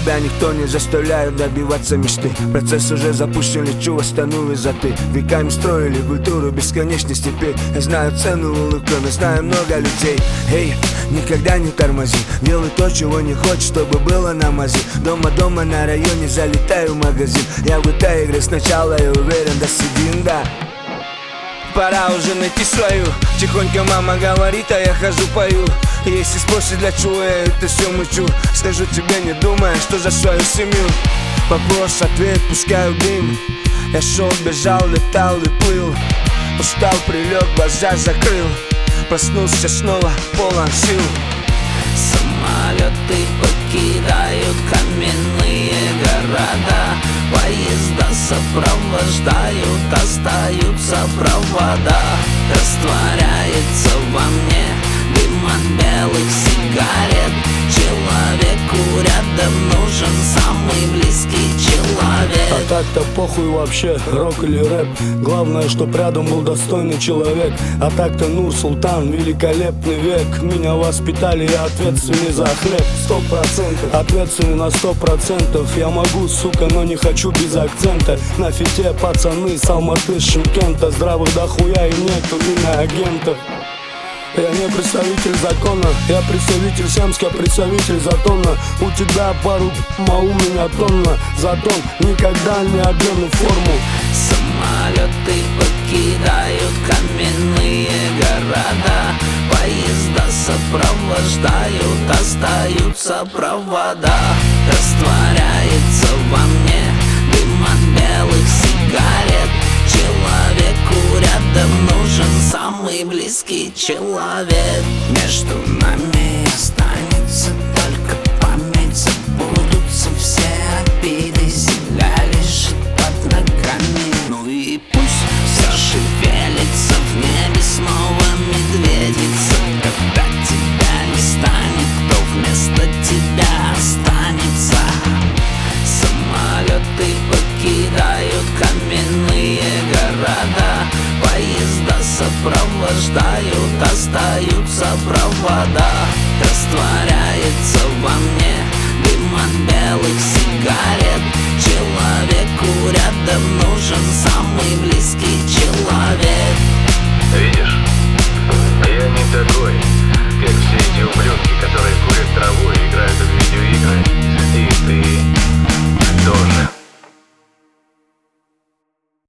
тебя никто не заставляет добиваться мечты. Процесс уже запущен, лечу, восстану высоты. Веками строили культуру бесконечной степи. Я знаю цену улыбкам, я знаю много людей. Эй, никогда не тормози, делай то, чего не хочешь, чтобы было на мази. Дома на районе, залетаю в магазин. Я в этой игре сначала и уверен до седин, да. Пора уже найти свою. Тихонько мама говорит, а я хожу пою. Если спросишь, для чего я это все мучу, скажу тебе, не думая, что за свою семью. Вопрос, ответ, пускаю дым. Я шел, бежал, летал и плыл. Устал, прилег, глаза закрыл. Проснулся снова, полон сил. Самолеты покидают каменные города. Поезда сопровождают, остаются провода. Растворяется во мне дым от белых сигарет. Человеку рядом нужен самый близкий человек. А так-то похуй вообще, рок или рэп. Главное, чтоб рядом был достойный человек. А так-то Нур-Султан, великолепный век. Меня воспитали, я ответственный за хлеб. 100% ответственный на 100%. Я могу, сука, но не хочу без акцента. На фите пацаны с Алматы, Шымкента. Здравых дохуя и нету иноагентов. Я не представитель закона, я представитель Семска, представитель Затона. У тебя пару, а у меня тонна. Затон никогда не одену форму. Самолеты покидают каменные города. Поезда сопровождают, остаются провода. Растворяется во мне дым от белых сигарет. Человеку рядом нужен самый близкий человек. Между нами останется только память. Забудутся все обиды, земля лежит под ногами. Ну и пусть зашевелится в небе снова медведица. Когда тебя не станет, кто вместо тебя останется? Самолеты покидают каменные города. Поезда сопровождают, остаются провода. Растворяется во мне дым от белых сигарет. Человеку рядом нужен самый близкий человек. Видишь?